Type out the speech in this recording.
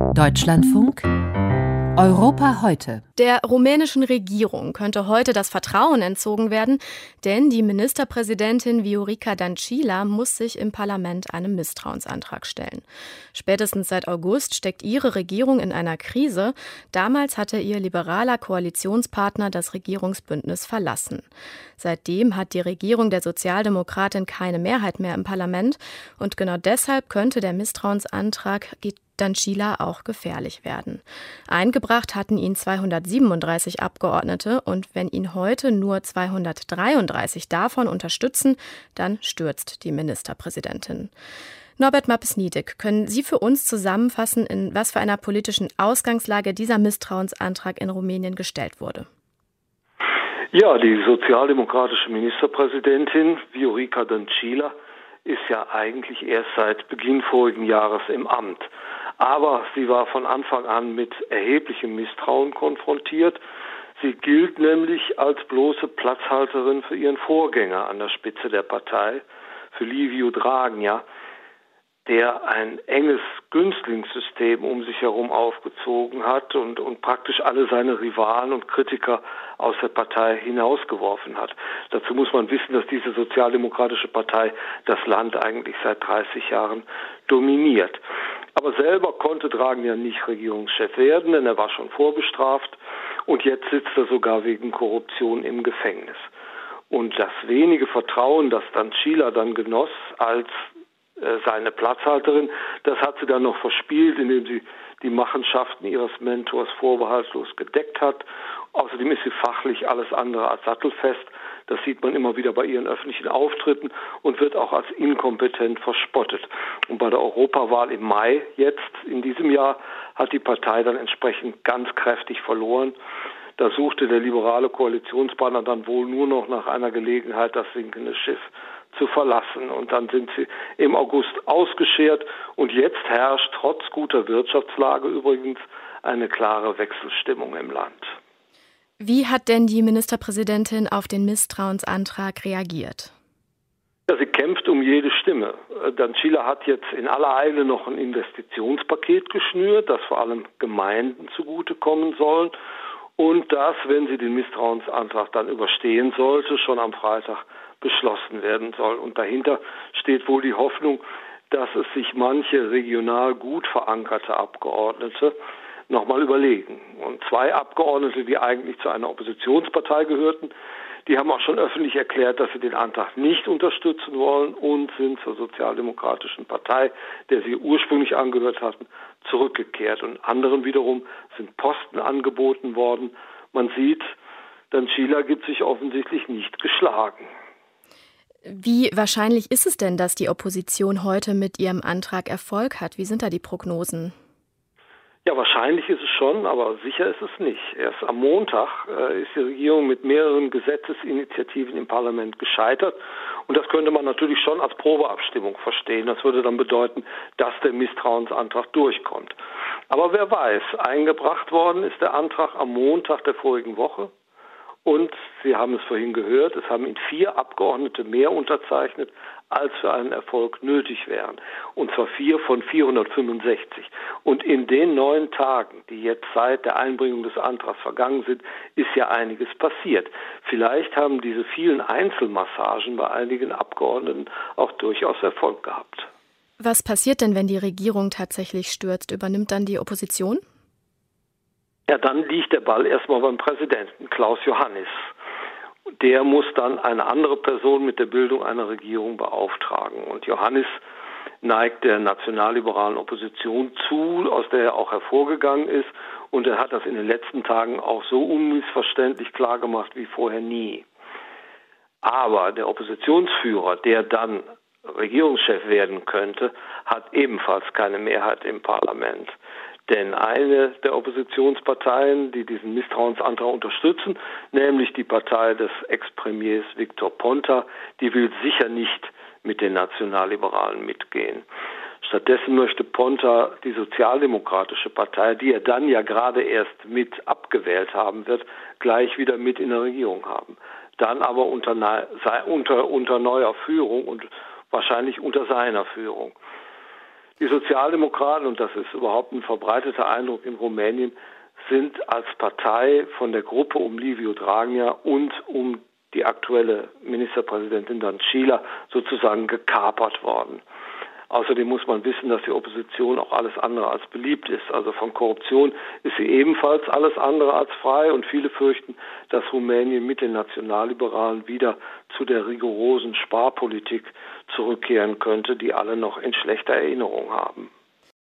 Deutschlandfunk Europa heute. Der rumänischen Regierung könnte heute das Vertrauen entzogen werden, denn die Ministerpräsidentin Viorica Dăncilă muss sich im Parlament einem Misstrauensantrag stellen. Spätestens seit August steckt ihre Regierung in einer Krise. Damals hatte ihr liberaler Koalitionspartner das Regierungsbündnis verlassen. Seitdem hat die Regierung der Sozialdemokratin keine Mehrheit mehr im Parlament und genau deshalb könnte der Misstrauensantrag Dăncilă auch gefährlich werden. Eingebracht hatten ihn 237 Abgeordnete und wenn ihn heute nur 233 davon unterstützen, dann stürzt die Ministerpräsidentin. Norbert Mapes-Niedek, können Sie für uns zusammenfassen, in was für einer politischen Ausgangslage dieser Misstrauensantrag in Rumänien gestellt wurde? Ja, die sozialdemokratische Ministerpräsidentin Viorica Dăncilă ist ja eigentlich erst seit Beginn vorigen Jahres im Amt. Aber sie war von Anfang an mit erheblichem Misstrauen konfrontiert. Sie gilt nämlich als bloße Platzhalterin für ihren Vorgänger an der Spitze der Partei, für Liviu Dragnea, der ein enges Günstlingsystem um sich herum aufgezogen hat und praktisch alle seine Rivalen und Kritiker aus der Partei hinausgeworfen hat. Dazu muss man wissen, dass diese sozialdemokratische Partei das Land eigentlich seit 30 Jahren dominiert. Aber selber konnte Dragnea nicht Regierungschef werden, denn er war schon vorbestraft und jetzt sitzt er sogar wegen Korruption im Gefängnis. Und das wenige Vertrauen, das Dăncilă dann genoss als seine Platzhalterin, das hat sie dann noch verspielt, indem sie die Machenschaften ihres Mentors vorbehaltlos gedeckt hat. Außerdem ist sie fachlich alles andere als sattelfest. Das sieht man immer wieder bei ihren öffentlichen Auftritten und wird auch als inkompetent verspottet. Und bei der Europawahl im Mai jetzt in diesem Jahr hat die Partei dann entsprechend ganz kräftig verloren. Da suchte der liberale Koalitionspartner dann wohl nur noch nach einer Gelegenheit, das sinkende Schiff zu verlassen. Und dann sind sie im August ausgeschert und jetzt herrscht trotz guter Wirtschaftslage übrigens eine klare Wechselstimmung im Land. Wie hat denn die Ministerpräsidentin auf den Misstrauensantrag reagiert? Ja, sie kämpft um jede Stimme. Dăncilă hat jetzt in aller Eile noch ein Investitionspaket geschnürt, das vor allem Gemeinden zugutekommen soll und das, wenn sie den Misstrauensantrag dann überstehen sollte, schon am Freitag beschlossen werden soll. Und dahinter steht wohl die Hoffnung, dass es sich manche regional gut verankerte Abgeordnete nochmal überlegen. Und 2 Abgeordnete, die eigentlich zu einer Oppositionspartei gehörten, die haben auch schon öffentlich erklärt, dass sie den Antrag nicht unterstützen wollen und sind zur Sozialdemokratischen Partei, der sie ursprünglich angehört hatten, zurückgekehrt. Und anderen wiederum sind Posten angeboten worden. Man sieht, Dăncilă gibt sich offensichtlich nicht geschlagen. Wie wahrscheinlich ist es denn, dass die Opposition heute mit ihrem Antrag Erfolg hat? Wie sind da die Prognosen? Ja, wahrscheinlich ist es schon, aber sicher ist es nicht. Erst am Montag ist die Regierung mit mehreren Gesetzesinitiativen im Parlament gescheitert. Und das könnte man natürlich schon als Probeabstimmung verstehen. Das würde dann bedeuten, dass der Misstrauensantrag durchkommt. Aber wer weiß, eingebracht worden ist der Antrag am Montag der vorigen Woche. Und Sie haben es vorhin gehört, es haben ihn 4 Abgeordnete mehr unterzeichnet, als für einen Erfolg nötig wären. Und zwar 4 von 465. Und in den 9 Tagen, die jetzt seit der Einbringung des Antrags vergangen sind, ist ja einiges passiert. Vielleicht haben diese vielen Einzelmassagen bei einigen Abgeordneten auch durchaus Erfolg gehabt. Was passiert denn, wenn die Regierung tatsächlich stürzt? Übernimmt dann die Opposition? Ja, dann liegt der Ball erstmal beim Präsidenten, Klaus Iohannis. Der muss dann eine andere Person mit der Bildung einer Regierung beauftragen. Und Iohannis neigt der nationalliberalen Opposition zu, aus der er auch hervorgegangen ist. Und er hat das in den letzten Tagen auch so unmissverständlich klargemacht wie vorher nie. Aber der Oppositionsführer, der dann Regierungschef werden könnte, hat ebenfalls keine Mehrheit im Parlament. Denn eine der Oppositionsparteien, die diesen Misstrauensantrag unterstützen, nämlich die Partei des Ex-Premiers Victor Ponta, die will sicher nicht mit den Nationalliberalen mitgehen. Stattdessen möchte Ponta die Sozialdemokratische Partei, die er dann ja gerade erst mit abgewählt haben wird, gleich wieder mit in der Regierung haben. Dann aber unter neuer Führung und wahrscheinlich unter seiner Führung. Die Sozialdemokraten, und das ist überhaupt ein verbreiteter Eindruck in Rumänien, sind als Partei von der Gruppe um Liviu Dragnea und um die aktuelle Ministerpräsidentin Dăncilă sozusagen gekapert worden. Außerdem muss man wissen, dass die Opposition auch alles andere als beliebt ist. Also von Korruption ist sie ebenfalls alles andere als frei und viele fürchten, dass Rumänien mit den Nationalliberalen wieder zu der rigorosen Sparpolitik zurückkehren könnte, die alle noch in schlechter Erinnerung haben.